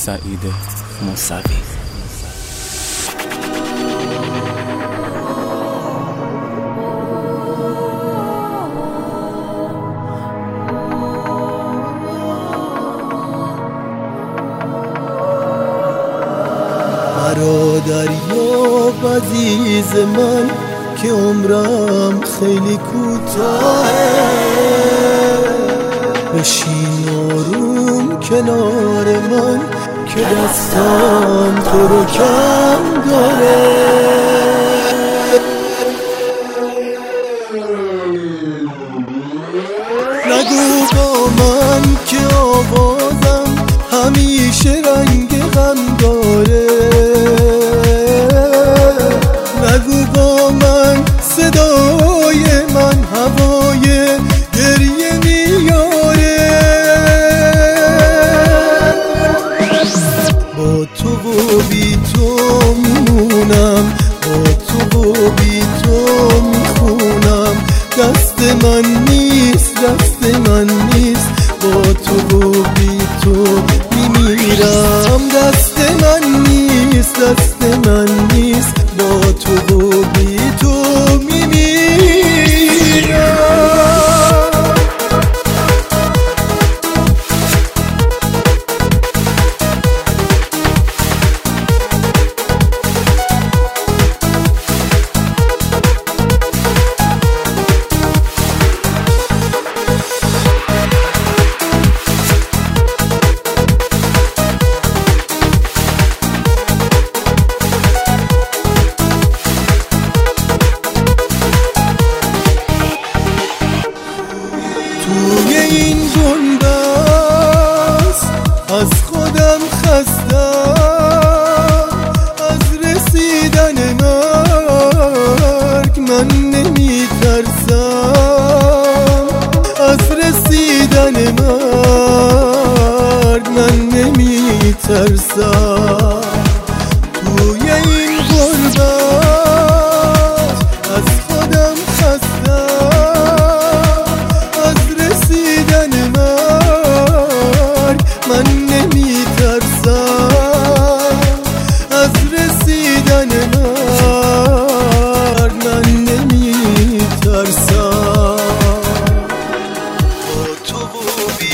سعید موسوی. برادریاب عزیز من که عمرم خیلی کوتاهه، بشین آروم کنار من که دستم تو رو کم داره. نگو با من که آوازم همیشه رنگ غم داره، نگو با من صدای من هوای گریه میاره. با تو و بی تو میمونم، با تو و بی تو میخونم، دست من نیست، دست من نیست، با تو و بی تو میمیرم. دست من نیست، دست من نیست، با تو و بی تو میمیرم. توی این گنبد از خودم خستم، از رسیدن مرگ من نمیترسم، از رسیدن مرگ من نمیترسم. توی این گنبد از خودم خستم، از رسیدن مرگ من نمیترسم، از رسیدن مرگ من نمیترسم. با تو و بی